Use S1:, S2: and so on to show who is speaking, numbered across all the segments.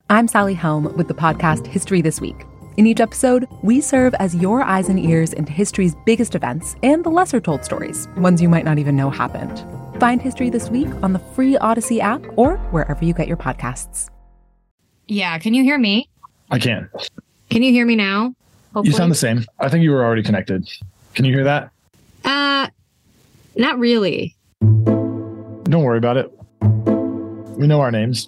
S1: I'm Sally Helm with the podcast History This Week. In each episode, we serve as your eyes and ears into history's biggest events and the lesser told stories, ones you might not even know happened. Find History This Week on the free Odyssey app or wherever you get your podcasts.
S2: Yeah, can you hear me?
S3: I can.
S2: Can you hear me now? Hopefully?
S3: You sound the same. I think you were already connected. Can you hear that?
S2: Not really.
S3: Don't worry about it. We know our names.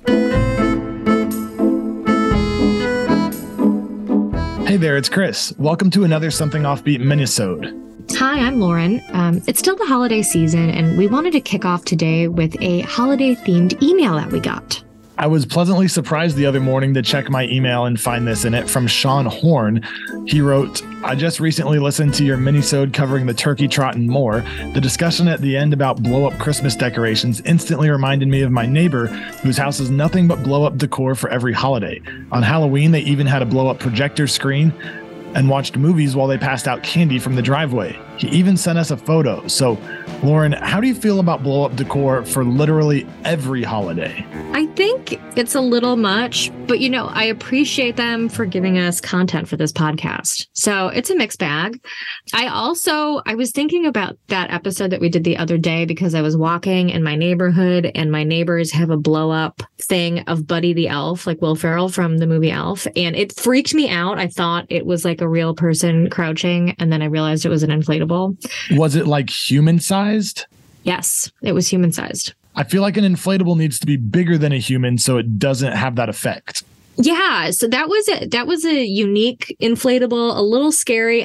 S3: Hey there, it's Chris. Welcome to another Something Offbeat minisode.
S2: Hi, I'm Lauren. It's still the holiday season, and we wanted to kick off today with a holiday-themed email that we got.
S3: I was pleasantly surprised the other morning to check my email and find this in it from Sean Horn. He wrote, I just recently listened to your minisode covering the turkey trot and more. The discussion at the end about blow-up Christmas decorations instantly reminded me of my neighbor, whose house is nothing but blow-up decor for every holiday. On Halloween, they even had a blow-up projector screen and watched movies while they passed out candy from the driveway. He even sent us a photo. So, Lauren, how do you feel about blow-up decor for literally every holiday?
S2: I think it's a little much, but I appreciate them for giving us content for this podcast. So it's a mixed bag. I was thinking about that episode that we did the other day because I was walking in my neighborhood and my neighbors have a blow-up thing of Buddy the Elf, like Will Ferrell from the movie Elf. And it freaked me out. I thought it was like a real person crouching, and then I realized it was an inflatable.
S3: Was it like human-sized?
S2: Yes, it was human-sized.
S3: I feel like an inflatable needs to be bigger than a human so it doesn't have that effect.
S2: Yeah, so that was a unique inflatable, a little scary.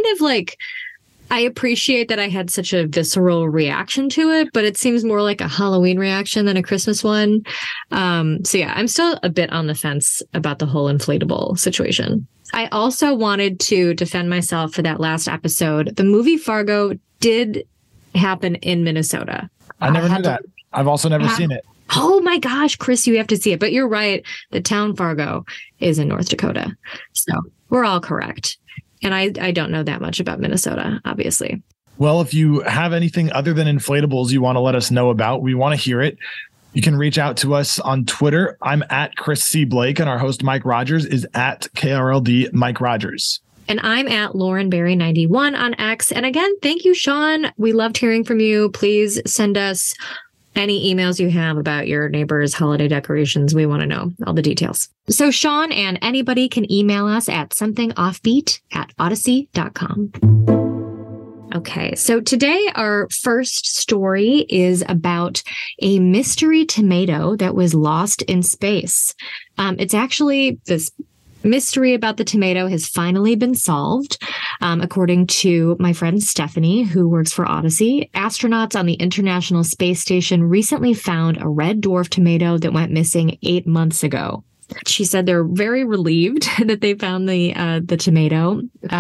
S2: I appreciate that I had such a visceral reaction to it, but it seems more like a Halloween reaction than a Christmas one. So yeah, I'm still a bit on the fence about the whole inflatable situation. I also wanted to defend myself for that last episode. The movie Fargo did happen in Minnesota.
S3: I never knew that. I've also never seen it.
S2: Oh my gosh, Chris, you have to see it. But you're right. The town Fargo is in North Dakota. So we're all correct. And I don't know that much about Minnesota, obviously.
S3: Well, if you have anything other than inflatables you want to let us know about, we want to hear it. You can reach out to us on Twitter. I'm at Chris C. Blake, and our host, Mike Rogers, is at KRLD Mike Rogers.
S2: And I'm at Lauren Berry 91 on X. And again, thank you, Sean. We loved hearing from you. Please send us any emails you have about your neighbor's holiday decorations. We want to know all the details. So Sean and anybody can email us at somethingoffbeat@odyssey.com. Okay, so today our first story is about a mystery tomato that was lost in space. It's actually this mystery about the tomato has finally been solved. According to my friend Stephanie, who works for Odyssey, astronauts on the International Space Station recently found a red dwarf tomato that went missing 8 months ago. She said they're very relieved that they found the tomato.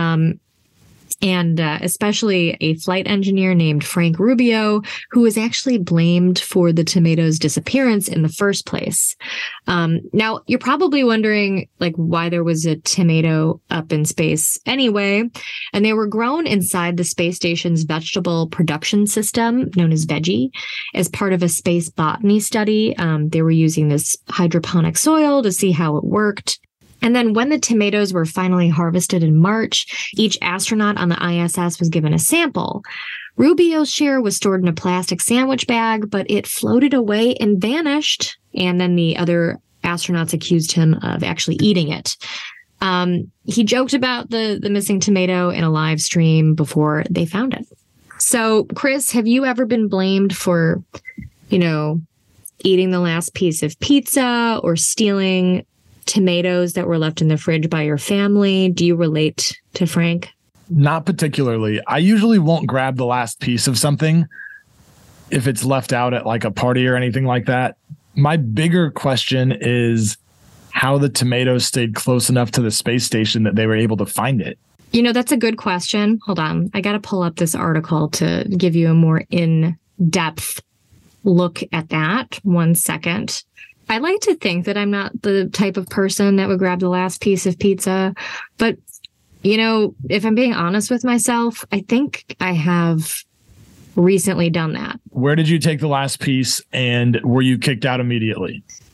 S2: And especially a flight engineer named Frank Rubio, who was actually blamed for the tomato's disappearance in the first place. Now, you're probably wondering, why there was a tomato up in space anyway. And they were grown inside the space station's vegetable production system, known as Veggie, as part of a space botany study. They were using this hydroponic soil to see how it worked. And then when the tomatoes were finally harvested in March, each astronaut on the ISS was given a sample. Rubio's share was stored in a plastic sandwich bag, but it floated away and vanished. And then the other astronauts accused him of actually eating it. He joked about the missing tomato in a live stream before they found it. So, Chris, have you ever been blamed for, eating the last piece of pizza or stealing tomatoes that were left in the fridge by your family? Do you relate to Frank?
S3: Not particularly. I usually won't grab the last piece of something if it's left out at like a party or anything like that. My bigger question is how the tomatoes stayed close enough to the space station that they were able to find it.
S2: That's a good question. Hold on. I got to pull up this article to give you a more in-depth look at that. 1 second. I like to think that I'm not the type of person that would grab the last piece of pizza. But, if I'm being honest with myself, I think I have recently done that.
S3: Where did you take the last piece and were you kicked out immediately?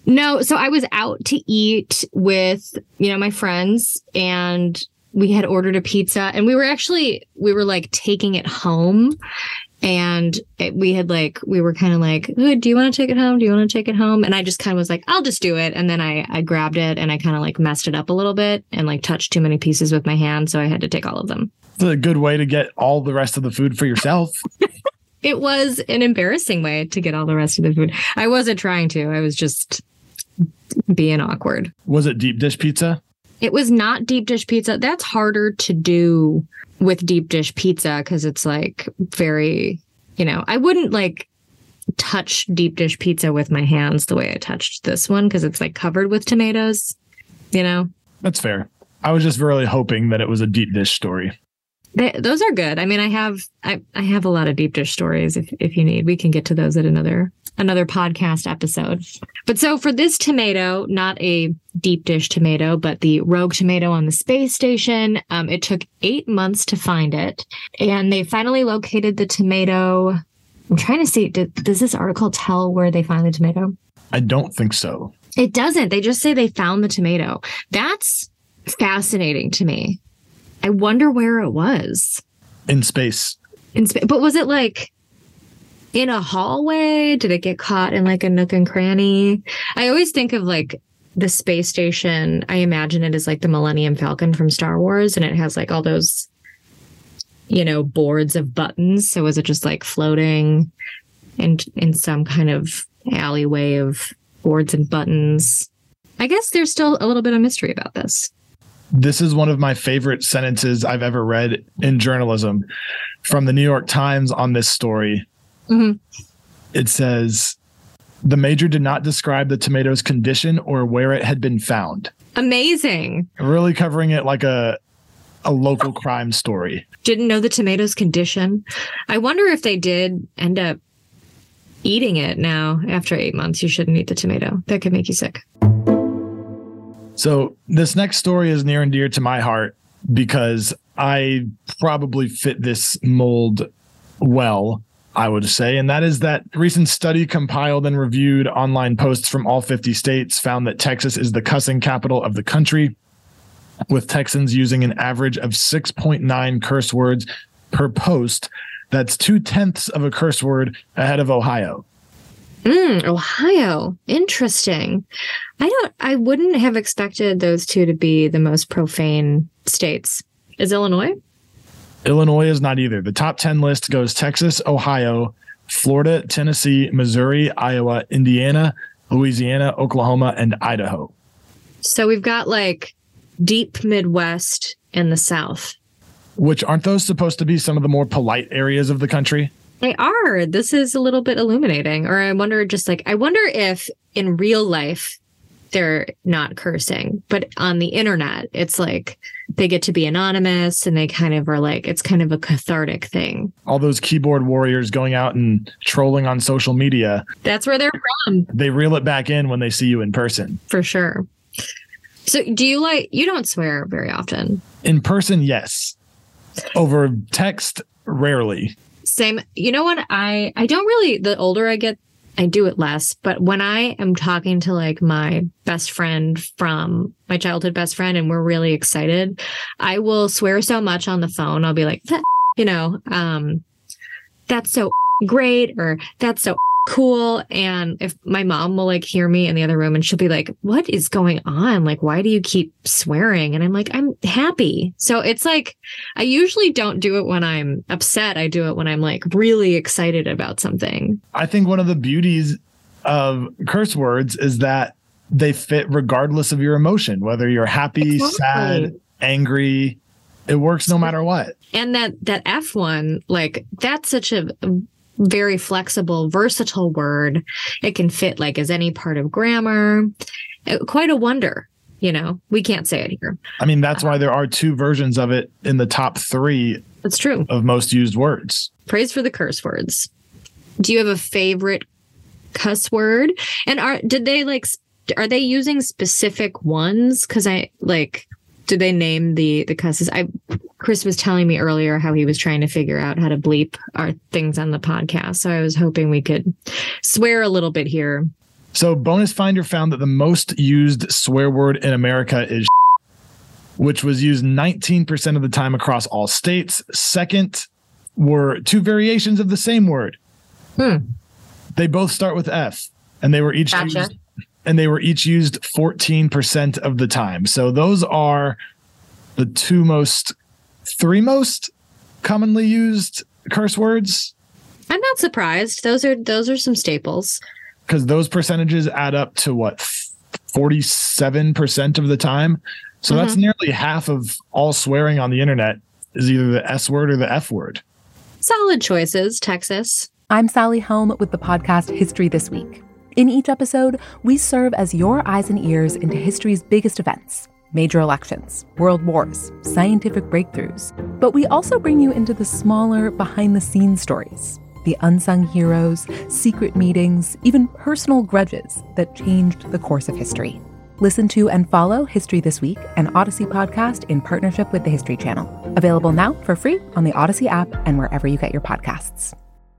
S2: No, so I was out to eat with, my friends, and we had ordered a pizza, and we were like taking it home. And we were kind of like, "Ooh, do you want to take it home? Do you want to take it home?" And I just kind of was like, "I'll just do it." And then I grabbed it and I kind of like messed it up a little bit and like touched too many pieces with my hand. So I had to take all of them.
S3: It's a good way to get all the rest of the food for yourself.
S2: It was an embarrassing way to get all the rest of the food. I wasn't trying to. I was just being awkward.
S3: Was it deep dish pizza?
S2: It was not deep dish pizza. That's harder to do with deep dish pizza because it's like very, I wouldn't like touch deep dish pizza with my hands the way I touched this one because it's like covered with tomatoes,
S3: That's fair. I was just really hoping that it was a deep dish story.
S2: Those are good. I mean, I have a lot of deep dish stories. If you need, we can get to those at another podcast episode. But so for this tomato, not a deep dish tomato, but the rogue tomato on the space station, it took 8 months to find it, and they finally located the tomato. I'm trying to see, does this article tell where they find the tomato?
S3: I don't think so.
S2: It doesn't. They just say they found the tomato. That's fascinating to me. I wonder where it was.
S3: In space.
S2: But was it like in a hallway? Did it get caught in like a nook and cranny? I always think of like the space station. I imagine it as like the Millennium Falcon from Star Wars, and it has like all those, boards of buttons. So was it just like floating in some kind of alleyway of boards and buttons? I guess there's still a little bit of mystery about this.
S3: This is one of my favorite sentences I've ever read in journalism from the New York Times on this story. Mm-hmm. It says, "The major did not describe the tomato's condition or where it had been found."
S2: Amazing.
S3: Really covering it like a local crime story.
S2: Didn't know the tomato's condition. I wonder if they did end up eating it now. After 8 months, you shouldn't eat the tomato. That could make you sick.
S3: So this next story is near and dear to my heart because I probably fit this mold well, I would say. And that is that recent study compiled and reviewed online posts from all 50 states found that Texas is the cussing capital of the country, with Texans using an average of 6.9 curse words per post. That's 0.2 of a curse word ahead of Ohio.
S2: Ohio. Interesting. I wouldn't have expected those two to be the most profane states. Is Illinois?
S3: Illinois is not either. The top 10 list goes Texas, Ohio, Florida, Tennessee, Missouri, Iowa, Indiana, Louisiana, Oklahoma, and Idaho.
S2: So we've got like deep Midwest and the South.
S3: Which aren't those supposed to be some of the more polite areas of the country?
S2: They are. This is a little bit illuminating. Or I wonder if in real life they're not cursing, but on the internet, it's like they get to be anonymous and they kind of are like, it's kind of a cathartic thing.
S3: All those keyboard warriors going out and trolling on social media.
S2: That's where they're from.
S3: They reel it back in when they see you in person.
S2: For sure. So you don't swear very often?
S3: In person, yes. Over text, rarely.
S2: Same. You know what? I don't really, the older I get, I do it less. But when I am talking to like my best friend from my childhood best friend and we're really excited, I will swear so much on the phone. I'll be like, that's so great, or that's so cool. And if my mom will like hear me in the other room and she'll be like, what is going on? Like, why do you keep swearing? And I'm like, I'm happy. So it's like, I usually don't do it when I'm upset. I do it when I'm like really excited about something.
S3: I think one of the beauties of curse words is that they fit regardless of your emotion, whether you're happy, sad, angry, it works no matter what. And
S2: that F one, like that's such a very flexible, versatile word. It can fit like as any part of grammar. Quite a wonder, we can't say it here.
S3: I mean, that's why there are two versions of it in the top 3.
S2: That's true.
S3: Of most used words.
S2: Praise for the curse words. Do you have a favorite cuss word? And are they using specific ones? Because do they name the cusses? Chris was telling me earlier how he was trying to figure out how to bleep our things on the podcast. So I was hoping we could swear a little bit here.
S3: So Bonus Finder found that the most used swear word in America is which was used 19% of the time across all states. Second were two variations of the same word. They both start with F, and they were each used, and they were each used 14% of the time. So those are the three most commonly used curse words.
S2: I'm not surprised. Those are some staples.
S3: Because those percentages add up to what, 47% of the time. So that's nearly half of all swearing on the internet is either the S word or the F word.
S2: Solid choices, Texas.
S1: I'm Sally Helm with the podcast History This Week. In each episode, we serve as your eyes and ears into history's biggest events, major elections, world wars, scientific breakthroughs. But we also bring you into the smaller, behind-the-scenes stories, the unsung heroes, secret meetings, even personal grudges that changed the course of history. Listen to and follow History This Week, an Odyssey podcast in partnership with the History Channel. Available now for free on the Odyssey app and wherever you get your podcasts.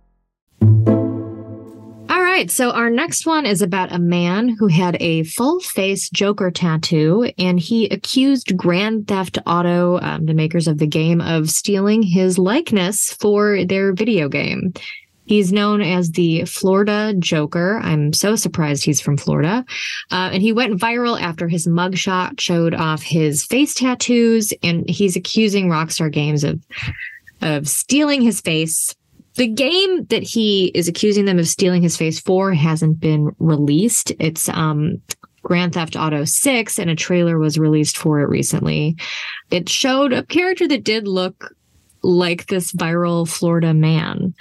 S2: All right, so our next one is about a man who had a full-face Joker tattoo, and he accused Grand Theft Auto, the makers of the game, of stealing his likeness for their video game. He's known as the Florida Joker. I'm so surprised he's from Florida. And he went viral after his mugshot showed off his face tattoos, and he's accusing Rockstar Games of stealing his face. The game that he is accusing them of stealing his face for hasn't been released. It's Grand Theft Auto 6, and a trailer was released for it recently. It showed a character that did look like this viral Florida man.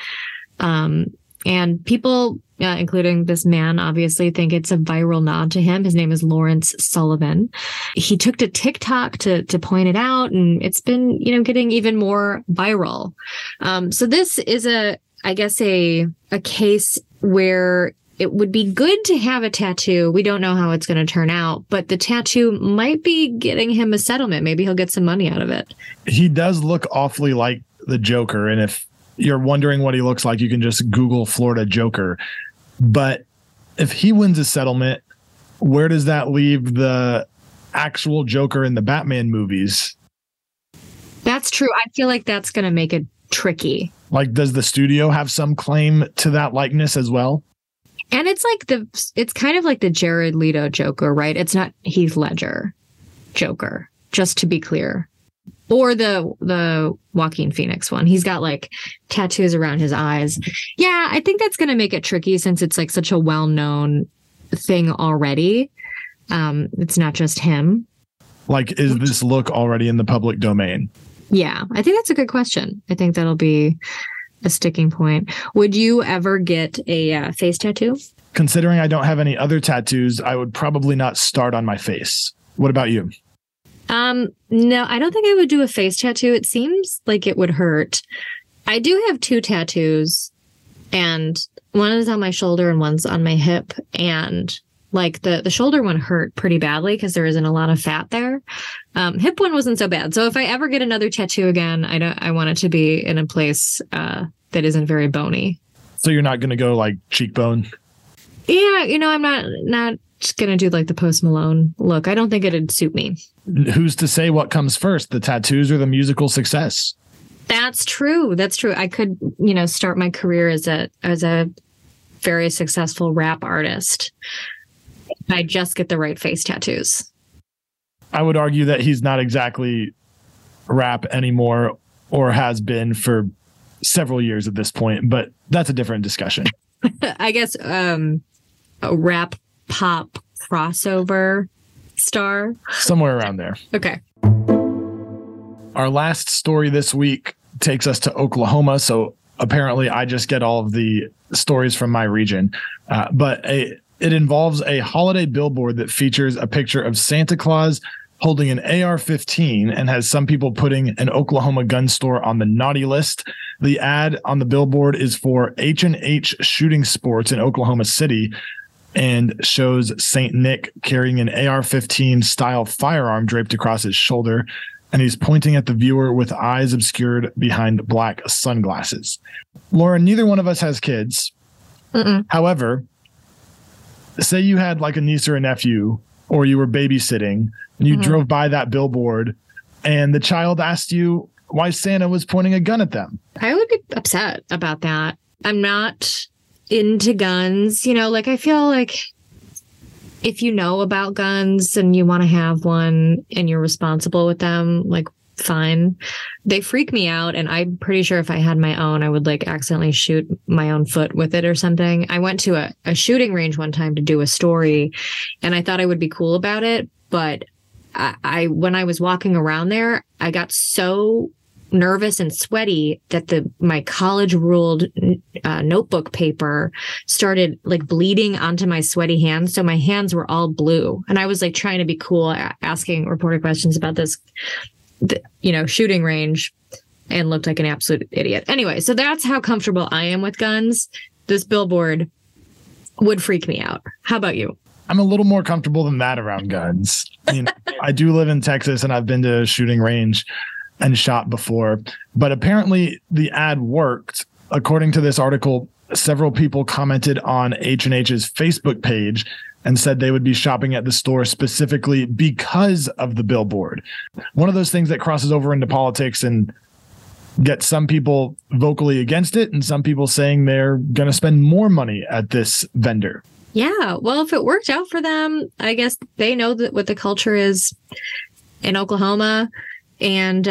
S2: And people, including this man, obviously think it's a viral nod to him. His name is Lawrence Sullivan. He took to TikTok to point it out, and it's been, getting even more viral. So this is a case where it would be good to have a tattoo. We don't know how it's going to turn out, but the tattoo might be getting him a settlement. Maybe he'll get some money out of it.
S3: He does look awfully like the Joker, and if you're wondering what he looks like, you can just Google Florida Joker. But if he wins a settlement, where does that leave the actual Joker in the Batman movies?
S2: That's true. I feel like that's going to make it tricky.
S3: Like, does the studio have some claim to that likeness as well?
S2: And it's kind of like the Jared Leto Joker, right? It's not Heath Ledger Joker, just to be clear. Or the Joaquin Phoenix one. He's got like tattoos around his eyes. Yeah, I think that's going to make it tricky since it's like such a well-known thing already. It's not just him.
S3: Like, is this look already in the public domain?
S2: Yeah, I think that's a good question. I think that'll be a sticking point. Would you ever get a face tattoo?
S3: Considering I don't have any other tattoos, I would probably not start on my face. What about you?
S2: No, I don't think I would do a face tattoo. It seems like it would hurt. I do have two tattoos, and one is on my shoulder and one's on my hip. And like the shoulder one hurt pretty badly because there isn't a lot of fat there. Hip one wasn't so bad. So if I ever get another tattoo again, I want it to be in a place, that isn't very bony.
S3: So you're not going to go like cheekbone?
S2: Yeah. I'm not just going to do like the Post Malone look. I don't think it'd suit me.
S3: Who's to say what comes first, the tattoos or the musical success?
S2: That's true. I could, start my career as a very successful rap artist if I just get the right face tattoos.
S3: I would argue that he's not exactly rap anymore, or has been for several years at this point, but that's a different discussion.
S2: I guess a rap pop crossover star.
S3: Somewhere around there.
S2: Okay.
S3: Our last story this week takes us to Oklahoma. So apparently I just get all of the stories from my region. But it involves a holiday billboard that features a picture of Santa Claus holding an AR-15 and has some people putting an Oklahoma gun store on the naughty list. The ad on the billboard is for H&H Shooting Sports in Oklahoma City and shows St. Nick carrying an AR-15 style firearm draped across his shoulder, and he's pointing at the viewer with eyes obscured behind black sunglasses. Lauren, neither one of us has kids.
S2: Mm-mm.
S3: However, say you had like a niece or a nephew, or you were babysitting and you drove by that billboard and the child asked you why Santa was pointing a gun at them.
S2: I would be upset about that. I'm not into guns. You know, like I feel like if you know about guns and you want to have one and you're responsible with them, like fine. They freak me out. And I'm pretty sure if I had my own, I would like accidentally shoot my own foot with it or something. I went to a shooting range one time to do a story and I thought I would be cool about it. But I when I was walking around there, I got so nervous and sweaty that my college ruled notebook paper started like bleeding onto my sweaty hands. So my hands were all blue. And I was like trying to be cool, asking reporter questions about this, shooting range, and looked like an absolute idiot. Anyway, so that's how comfortable I am with guns. This billboard would freak me out. How about you?
S3: I'm a little more comfortable than that around guns. I do live in Texas and I've been to a shooting range and shot before, but apparently the ad worked. According to this article, several people commented on H&H's Facebook page and said they would be shopping at the store specifically because of the billboard. One of those things that crosses over into politics and gets some people vocally against it and some people saying they're going to spend more money at this vendor.
S2: Yeah, well, if it worked out for them, I guess they know that what the culture is in Oklahoma. And,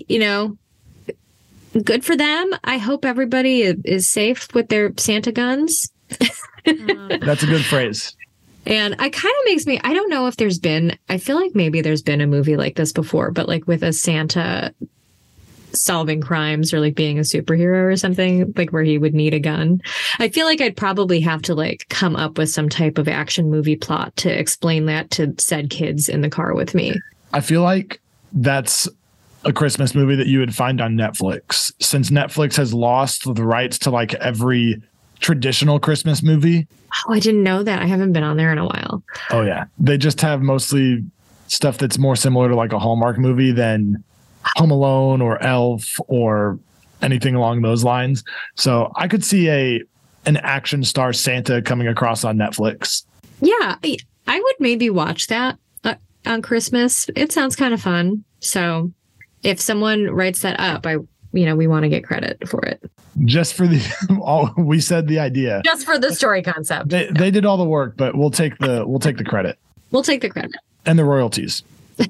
S2: good for them. I hope everybody is safe with their Santa guns.
S3: That's a good phrase.
S2: And it kind of makes me, I don't know if I feel like maybe there's been a movie like this before, but like with a Santa solving crimes or like being a superhero or something, like where he would need a gun. I feel like I'd probably have to like come up with some type of action movie plot to explain that to said kids in the car with me.
S3: I feel like that's a Christmas movie that you would find on Netflix, since Netflix has lost the rights to like every traditional Christmas movie.
S2: Oh, I didn't know that. I haven't been on there in a while.
S3: Oh yeah. They just have mostly stuff that's more similar to like a Hallmark movie than Home Alone or Elf or anything along those lines. So I could see an action star Santa coming across on Netflix.
S2: Yeah, I would maybe watch that on Christmas. It sounds kind of fun. So if someone writes that up, we want to get credit for it.
S3: Just for we said the idea.
S2: Just for the story concept.
S3: They did all the work, but we'll take the credit.
S2: We'll take the credit.
S3: And the royalties.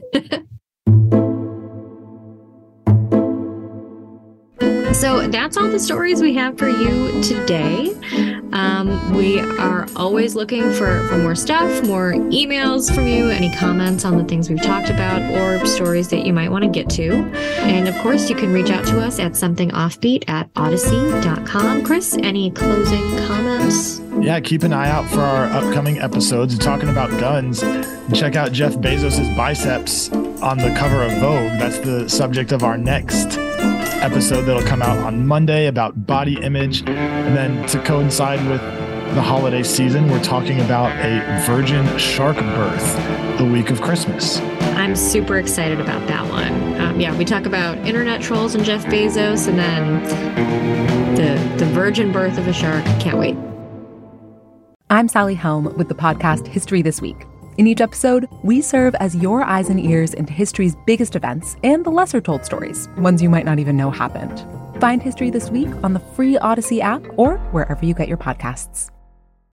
S2: So that's all the stories we have for you today. We are always looking for more stuff, more emails from you, any comments on the things we've talked about or stories that you might want to get to. And of course, you can reach out to us at somethingoffbeat@odyssey.com. Chris, any closing comments?
S3: Yeah, keep an eye out for our upcoming episodes talking about guns. Check out Jeff Bezos' biceps on the cover of Vogue. That's the subject of our next episode that'll come out on Monday about body image. And then to coincide with the holiday season, we're talking about a virgin shark birth the week of Christmas.
S2: I'm super excited about that one. We talk about internet trolls and Jeff Bezos and then the virgin birth of a shark. Can't wait.
S1: I'm Sally Helm with the podcast History This Week. In each episode, we serve as your eyes and ears into history's biggest events and the lesser told stories, ones you might not even know happened. Find History This Week on the free Odyssey app or wherever you get your podcasts.